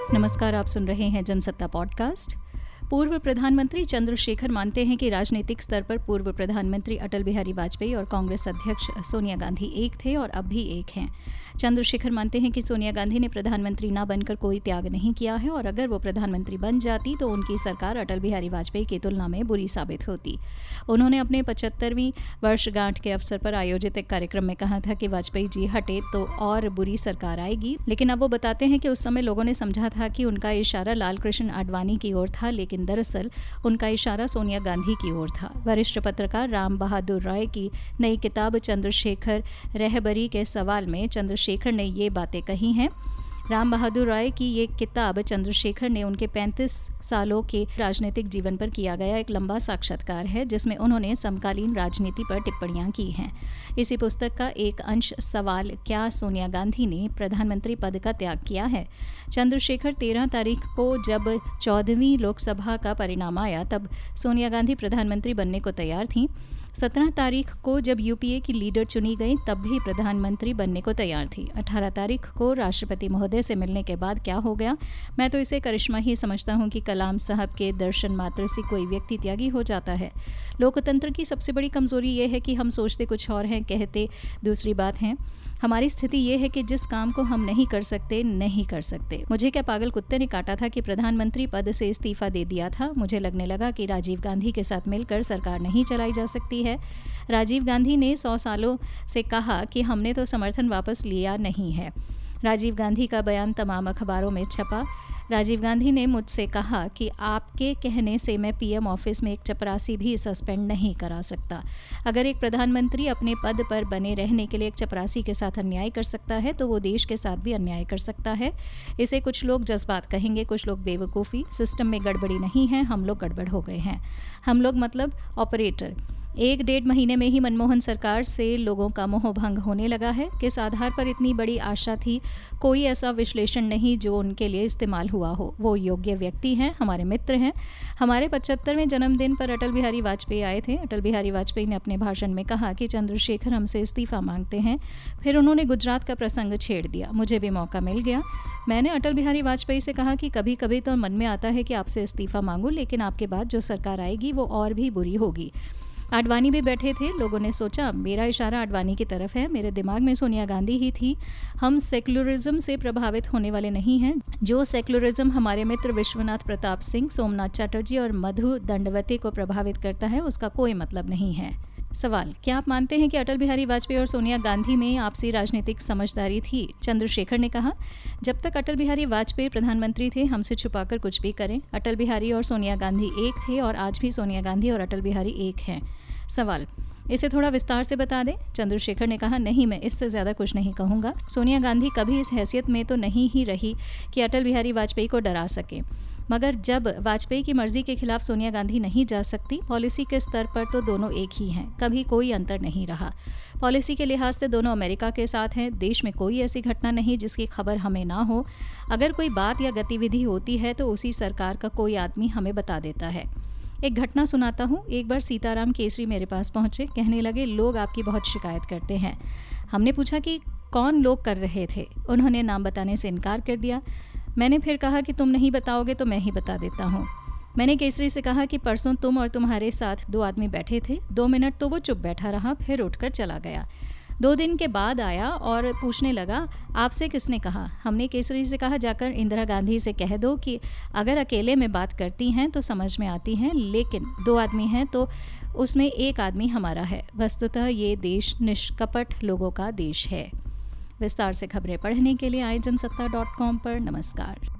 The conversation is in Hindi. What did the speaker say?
नमस्कार, आप सुन रहे हैं जनसत्ता पॉडकास्ट। पूर्व प्रधानमंत्री चंद्रशेखर मानते हैं कि राजनीतिक स्तर पर पूर्व प्रधानमंत्री अटल बिहारी वाजपेयी और कांग्रेस अध्यक्ष सोनिया गांधी एक थे और अब भी एक हैं। चंद्रशेखर मानते हैं कि सोनिया गांधी ने प्रधानमंत्री न बनकर कोई त्याग नहीं किया है और अगर वो प्रधानमंत्री बन जाती तो उनकी सरकार अटल बिहारी वाजपेयी की तुलना में बुरी साबित होती। उन्होंने अपने 75वीं वर्षगांठ के अवसर पर आयोजित एक कार्यक्रम में कहा था कि वाजपेयी जी हटे तो और बुरी सरकार आएगी, लेकिन अब वो बताते हैं कि उस समय लोगों ने समझा था कि उनका इशारा लालकृष्ण आडवाणी की ओर था, लेकिन दरअसल उनका इशारा सोनिया गांधी की ओर था। वरिष्ठ पत्रकार राम बहादुर रॉय की नई किताब चंद्रशेखर रहबरी के सवाल में चंद्रशेखर ने ये बातें कही हैं। राम बहादुर रॉय की ये किताब चंद्रशेखर ने उनके 35 सालों के राजनीतिक जीवन पर किया गया एक लंबा साक्षात्कार है, जिसमें उन्होंने समकालीन राजनीति पर टिप्पणियां की हैं। इसी पुस्तक का एक अंश सवाल, क्या सोनिया गांधी ने प्रधानमंत्री पद का त्याग किया है? चंद्रशेखर 13 तारीख को जब 14वीं लोकसभा का परिणाम आया तब सोनिया गांधी प्रधानमंत्री बनने को तैयार थीं। 17 तारीख को जब यूपीए की लीडर चुनी गई तब भी प्रधानमंत्री बनने को तैयार थी। 18 तारीख को राष्ट्रपति महोदय से मिलने के बाद क्या हो गया? मैं तो इसे करिश्मा ही समझता हूँ कि कलाम साहब के दर्शन मात्र से कोई व्यक्ति त्यागी हो जाता है। लोकतंत्र की सबसे बड़ी कमजोरी ये है कि हम सोचते कुछ और हैं, कहते दूसरी बात है। हमारी स्थिति ये है कि जिस काम को हम नहीं कर सकते। मुझे क्या पागल कुत्ते ने काटा था कि प्रधानमंत्री पद से इस्तीफा दे दिया था? मुझे लगने लगा कि राजीव गांधी के साथ मिलकर सरकार नहीं चलाई जा सकती है। राजीव गांधी ने 100 सालों से कहा कि हमने तो समर्थन वापस लिया नहीं है। राजीव गांधी का बयान तमाम अखबारों में छपा। राजीव गांधी ने मुझसे कहा कि आपके कहने से मैं पीएम ऑफिस में एक चपरासी भी सस्पेंड नहीं करा सकता। अगर एक प्रधानमंत्री अपने पद पर बने रहने के लिए एक चपरासी के साथ अन्याय कर सकता है तो वो देश के साथ भी अन्याय कर सकता है। इसे कुछ लोग जज्बात कहेंगे, कुछ लोग बेवकूफ़ी। सिस्टम में गड़बड़ी नहीं है, हम लोग गड़बड़ हो गए हैं। हम लोग मतलब ऑपरेटर। 1-1.5 महीने में ही मनमोहन सरकार से लोगों का मोह भंग होने लगा है। किस आधार पर इतनी बड़ी आशा थी? कोई ऐसा विश्लेषण नहीं जो उनके लिए इस्तेमाल हुआ हो। वो योग्य व्यक्ति हैं, हमारे मित्र हैं। हमारे 75वें जन्मदिन पर अटल बिहारी वाजपेयी आए थे। अटल बिहारी वाजपेयी ने अपने भाषण में कहा कि चंद्रशेखर हमसे इस्तीफा मांगते हैं। फिर उन्होंने गुजरात का प्रसंग छेड़ दिया। मुझे भी मौका मिल गया। मैंने अटल बिहारी वाजपेयी से कहा कि कभी कभी तो मन में आता है कि आपसे इस्तीफा मांगूं, लेकिन आपके बाद जो सरकार आएगी वो और भी बुरी होगी। आडवाणी भी बैठे थे। लोगों ने सोचा मेरा इशारा आडवाणी की तरफ है। मेरे दिमाग में सोनिया गांधी ही थी। हम सेक्युलरिज्म से प्रभावित होने वाले नहीं हैं। जो सेक्युलरिज्म हमारे मित्र विश्वनाथ प्रताप सिंह, सोमनाथ चटर्जी और मधु दंडवती को प्रभावित करता है, उसका कोई मतलब नहीं है। सवाल, क्या आप मानते हैं कि अटल बिहारी वाजपेयी और सोनिया गांधी में आपसी राजनीतिक समझदारी थी? चंद्रशेखर ने कहा, जब तक अटल बिहारी वाजपेयी प्रधानमंत्री थे हमसे छुपाकर कुछ भी करें। अटल बिहारी और सोनिया गांधी एक थे और आज भी सोनिया गांधी और अटल बिहारी एक हैं। सवाल, इसे थोड़ा विस्तार से बता दें। चंद्रशेखर ने कहा, नहीं, मैं इससे ज़्यादा कुछ नहीं कहूँगा। सोनिया गांधी कभी इस हैसियत में तो नहीं ही रही कि अटल बिहारी वाजपेयी को डरा सके, मगर जब वाजपेयी की मर्जी के खिलाफ सोनिया गांधी नहीं जा सकती, पॉलिसी के स्तर पर तो दोनों एक ही हैं। कभी कोई अंतर नहीं रहा। पॉलिसी के लिहाज से दोनों अमेरिका के साथ हैं। देश में कोई ऐसी घटना नहीं जिसकी खबर हमें ना हो। अगर कोई बात या गतिविधि होती है तो उसी सरकार का कोई आदमी हमें बता देता है। एक घटना सुनाता हूँ। एक बार सीताराम केसरी मेरे पास पहुँचे। कहने लगे, लोग आपकी बहुत शिकायत करते हैं। हमने पूछा कि कौन लोग कर रहे थे? उन्होंने नाम बताने से इनकार कर दिया। मैंने फिर कहा कि तुम नहीं बताओगे तो मैं ही बता देता हूँ। मैंने केसरी से कहा कि परसों तुम और तुम्हारे साथ 2 आदमी बैठे थे। 2 मिनट तो वो चुप बैठा रहा, फिर उठकर चला गया। 2 दिन के बाद आया और पूछने लगा, आपसे किसने कहा? हमने केसरी से कहा, जाकर इंदिरा गांधी से कह दो कि अगर अकेले में बात करती हैं तो समझ में आती हैं, लेकिन 2 आदमी हैं तो उसमें एक आदमी हमारा है। वस्तुतः ये देश निष्कपट लोगों का देश है। विस्तार से खबरें पढ़ने के लिए आए जनसत्ता.com पर। नमस्कार।